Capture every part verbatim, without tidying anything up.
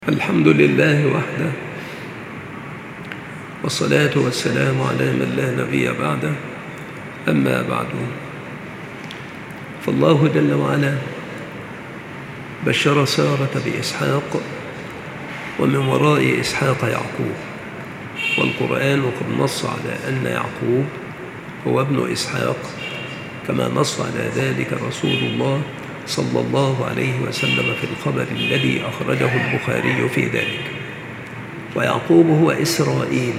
الحمد لله وحده، والصلاة والسلام على من لا نبي بعده. أما بعد، فالله جل وعلا بشر سارة بإسحاق، ومن وراء إسحاق يعقوب، والقرآن قد نص على أن يعقوب هو ابن إسحاق، كما نص على ذلك رسول الله صلى الله عليه وسلم في الخبر الذي أخرجه البخاري في ذلك. ويعقوب هو إسرائيل،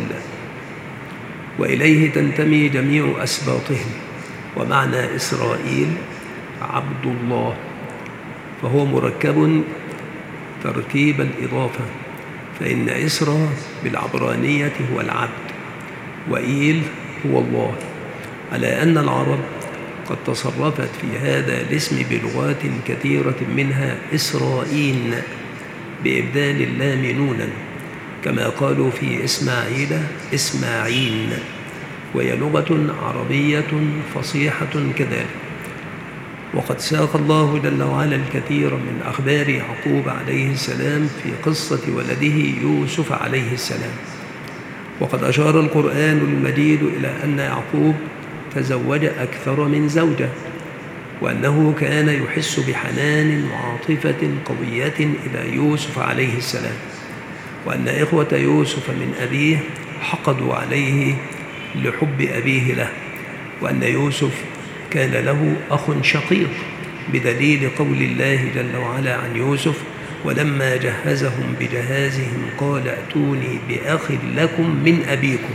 وإليه تنتمي جميع أسباطهم، ومعنى إسرائيل عبد الله، فهو مركب تركيب الإضافة، فإن إسرى بالعبرانية هو العبد، وإيل هو الله، على أن العرب قد تصرفت في هذا الاسم بلغات كثيرة، منها إسرائيل بإبدال اللام نونا، كما قالوا في إسماعيل إسماعيل، وهي لغة عربية فصيحة كذلك. وقد ساق الله جل وعلا الكثير من أخبار يعقوب عليه السلام في قصة ولده يوسف عليه السلام. وقد أشار القرآن المجيد إلى أن يعقوب تزوج أكثر من زوجة، وأنه كان يحس بحنان وعاطفة قوية إلى يوسف عليه السلام، وأن إخوة يوسف من أبيه حقدوا عليه لحب أبيه له، وأن يوسف كان له أخ شقيق، بدليل قول الله جل وعلا عن يوسف: ولما جهزهم بجهازهم قال ائتوني بأخ لكم من أبيكم.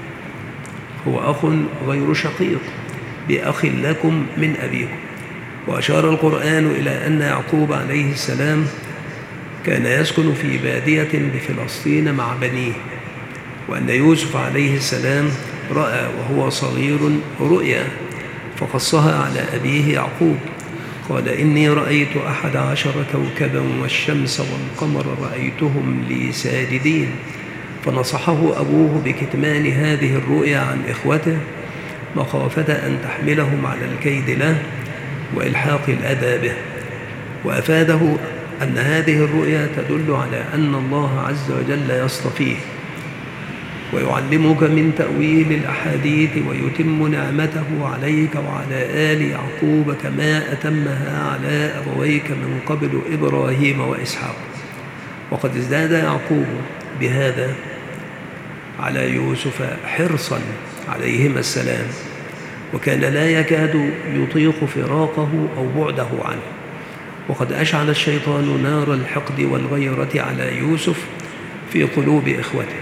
هو أخ غير شقيق، بأخ لكم من أبيكم. وأشار القرآن إلى أن يعقوب عليه السلام كان يسكن في بادية بفلسطين مع بنيه، وأن يوسف عليه السلام رأى وهو صغير رؤيا فقصها على أبيه يعقوب، قال: إني رأيت أحد عشر كوكبا والشمس والقمر رأيتهم لي ساجدين. فنصحه أبوه بكتمان هذه الرؤيا عن إخوته، مخافة أن تحملهم على الكيد له وإلحاق الأذى به، وأفاده أن هذه الرؤيا تدل على أن الله عز وجل يصطفيه ويعلمك من تأويل الأحاديث، ويتم نعمته عليك وعلى آل يعقوب كما أتمها على أبويك من قبل إبراهيم وإسحاق. وقد ازداد يعقوب بهذا على يوسف حرصا عليهما السلام، وكان لا يكاد يطيق فراقه أو بعده عنه. وقد أشعل الشيطان نار الحقد والغيرة على يوسف في قلوب إخوته،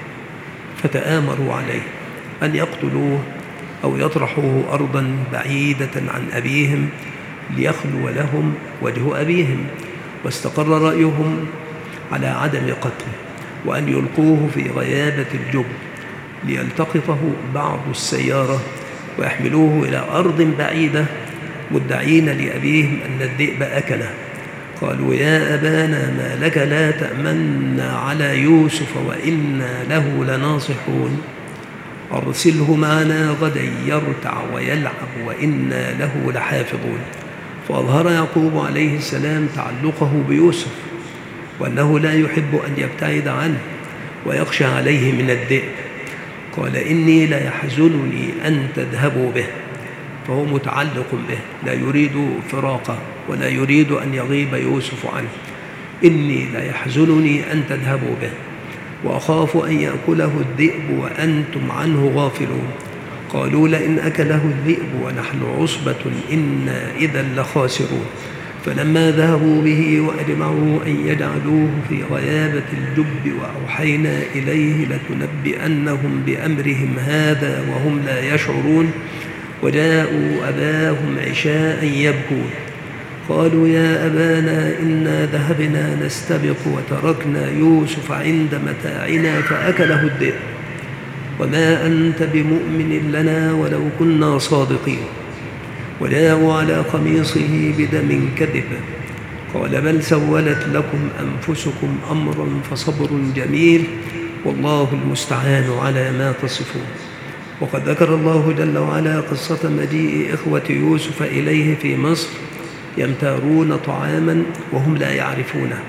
فتآمروا عليه أن يقتلوه أو يطرحوه أرضا بعيدة عن أبيهم ليخلو لهم وجه أبيهم، واستقر رأيهم على عدم قتله، وأن يلقوه في غيابة الجب ليلتقطه بعض السيارة ويحملوه إلى أرض بعيدة، مدعين لأبيهم أن الذئب أكله. قالوا: يا أبانا ما لك لا تأمنا على يوسف وإنا له لناصحون، أرسله معنا غدا يرتع ويلعب وإنا له لحافظون. فأظهر يعقوب عليه السلام تعلقه بيوسف، وأنه لا يحب أن يبتعد عنه ويخشى عليه من الذئب. قال: إني لا يحزنني أن تذهبوا به، فهو متعلق به، لا يريد فراقه ولا يريد أن يغيب يوسف عنه. إني لا يحزنني أن تذهبوا به، وأخاف أن يأكله الذئب وأنتم عنه غافلون. قالوا: لئن أكله الذئب ونحن عصبة إنا إذا لخاسرون. فلما ذهبوا به وأجمعوا أن يجعلوه في غيابة الجب وأوحينا إليه لتنبئنهم بأمرهم هذا وهم لا يشعرون، وجاءوا أباهم عشاء يبكون. قالوا: يا أبانا إنا ذهبنا نستبق وتركنا يوسف عند متاعنا فأكله الذئب وما أنت بمؤمن لنا ولو كنا صادقين. وجاءوا على قميصه بدم كذب، قال: بل سولت لكم أنفسكم أمرا فصبر جميل والله المستعان على ما تصفون. وقد ذكر الله جل وعلا قصة مجيء إخوة يوسف إليه في مصر، يمتارون طعاما وهم لا يعرفونه،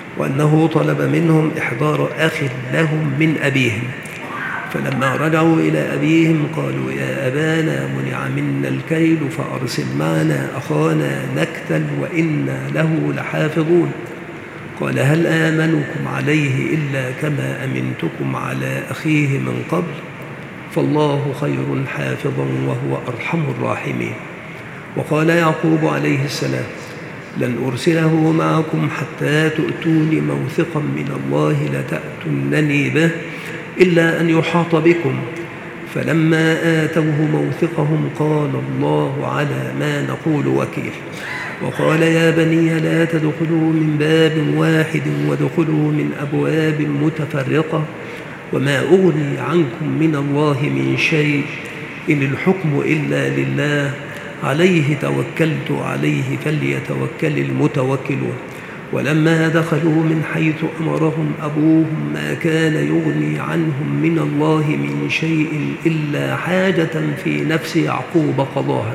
وأنه طلب منهم إحضار أخ لهم من أبيهم. فلما رجعوا إلى أبيهم قالوا يا أبانا منع منا الكيل فأرسل معنا أخانا نكتل وإنا له لحافظون. قال هل آمنكم عليه إلا كما أمنتكم على أخيه من قبل؟ فالله خير حافظا وهو أرحم الراحمين. وقال يعقوب عليه السلام لن أرسله معكم حتى تؤتوني موثقا من الله لتأتونني به إلا أن يحاط بكم. فلما آتوه موثقهم قال الله على ما نقول وكيل. وقال يا بني لا تدخلوا من باب واحد وادخلوا من أبواب متفرقة وما أغني عنكم من الله من شيء إن الحكم إلا لله عليه توكلت عليه فليتوكل المتوكلون. ولما دخلوا من حيث أمرهم أبوهم ما كان يغني عنهم من الله من شيء إلا حاجة في نفس يعقوب قضاها.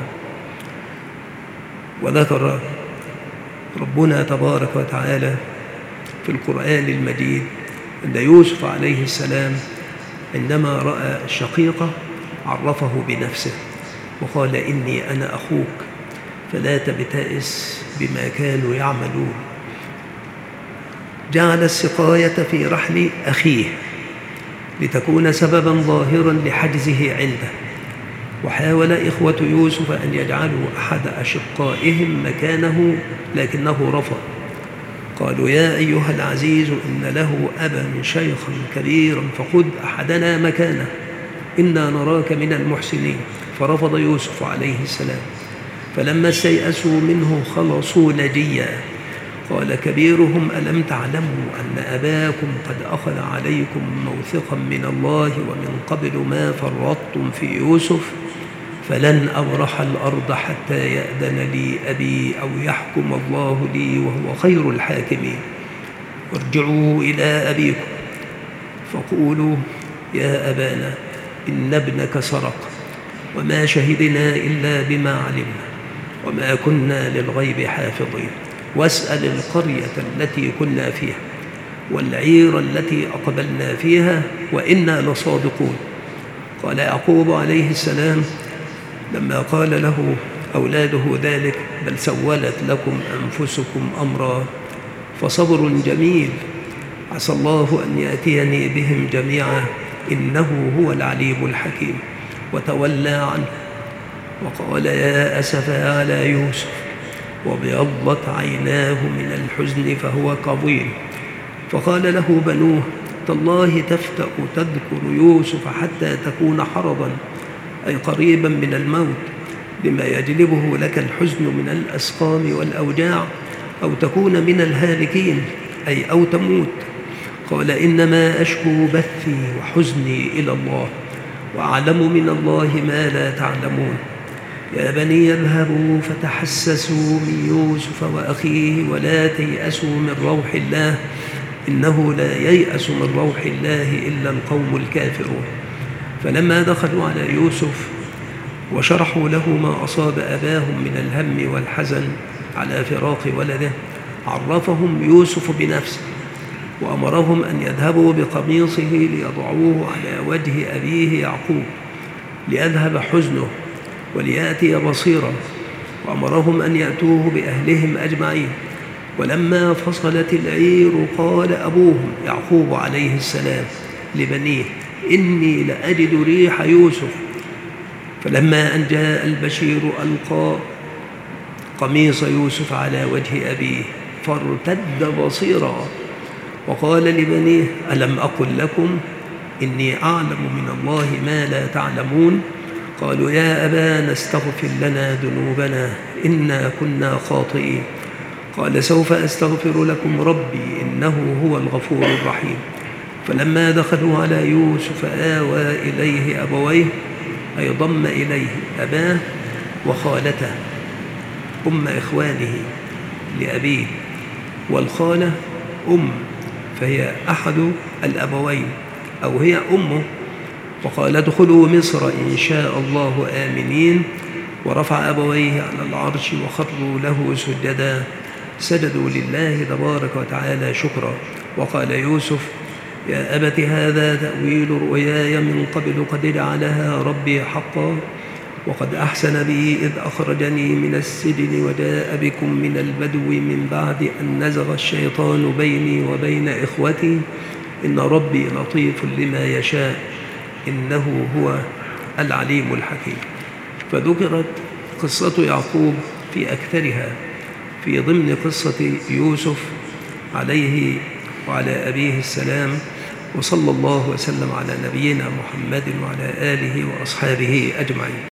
وذكر ربنا تبارك وتعالى في القرآن المجيد أن يوسف عليه السلام عندما رأى الشقيقة عرفه بنفسه وقال إني أنا أخوك فلا تبتئس بما كانوا يعملون. جعل السقاية في رحل أخيه لتكون سببا ظاهرا لحجزه عنده. وحاول إخوة يوسف أن يجعلوا أحد أشقائهم مكانه لكنه رفض. قالوا يا أيها العزيز إن له أبا شيخا كبيرا فخذ أحدنا مكانه إنا نراك من المحسنين. فرفض يوسف عليه السلام. فلما استيأسوا منه خلصوا نجيا. قال كبيرهم ألم تعلموا أن أباكم قد أخذ عليكم موثقا من الله ومن قبل ما فرطتم في يوسف فلن أبرح الأرض حتى يأذن لي أبي أو يحكم الله لي وهو خير الحاكمين. ارجعوا إلى أبيكم فقولوا يا أبانا إن ابنك سرق وما شهدنا إلا بما علمنا وما كنا للغيب حافظين. واسأل القرية التي كنا فيها والعير التي أقبلنا فيها وإنا لصادقون. قال يعقوب عليه السلام لما قال له أولاده ذلك بل سولت لكم أنفسكم أمرا فصبر جميل عسى الله أن يأتيني بهم جميعا إنه هو العليم الحكيم. وتولى عنه وقال يا أسفا على يوسف وابيضت عيناه من الحزن فهو كظيم. فقال له بنوه تالله تفتأ تذكر يوسف حتى تكون حرضا أي قريبا من الموت بما يجلبه لك الحزن من الأسقام والأوجاع أو تكون من الهالكين أي أو تموت. قال إنما أشكو بثي وحزني إلى الله وأعلم من الله ما لا تعلمون. يا بني اذهبوا فتحسسوا من يوسف وأخيه ولا تيأسوا من روح الله إنه لا ييأس من روح الله إلا القوم الكافرون. فلما دخلوا على يوسف وشرحوا له ما أصاب أباهم من الهم والحزن على فراق ولده عرفهم يوسف بنفسه وأمرهم أن يذهبوا بقميصه ليضعوه على وجه أبيه يعقوب ليذهب حزنه وليأتي بصيرا. وأمرهم أن يأتوه بأهلهم أجمعين. ولما فصلت العير قال أبوهم يعقوب عليه السلام لبنيه إني لأجد ريح يوسف. فلما أن جاء البشير ألقى قميص يوسف على وجه أبيه فارتد بصيرا وقال لبنيه ألم أقل لكم إني أعلم من الله ما لا تعلمون. قالوا يا أبانا استغفر لنا ذنوبنا إنا كنا خاطئين. قال سوف أستغفر لكم ربي إنه هو الغفور الرحيم. فلما دخلوا على يوسف آوى إليه أبويه أي ضم إليه أباه وخالته أم إخوانه لأبيه. والخالة أم فهي أحد الأبوين أو هي أمه. وقال ادخلوا مصر إن شاء الله آمنين. ورفع أبويه على العرش وخروا له سجدا سجدوا لله تبارك وتعالى شكرا. وقال يوسف: يا أبت هذا تأويل رؤياي من قبل قد جعلها ربي حقا وقد أحسن بي إذ أخرجني من السجن وجاء بكم من البدو من بعد أن نزغ الشيطان بيني وبين إخوتي إن ربي لطيف لما يشاء إنه هو العليم الحكيم. فذكرت قصة يعقوب في أكثرها في ضمن قصة يوسف عليه وعلى أبيه السلام. وصلى الله وسلم على نبينا محمد وعلى آله وأصحابه أجمعين.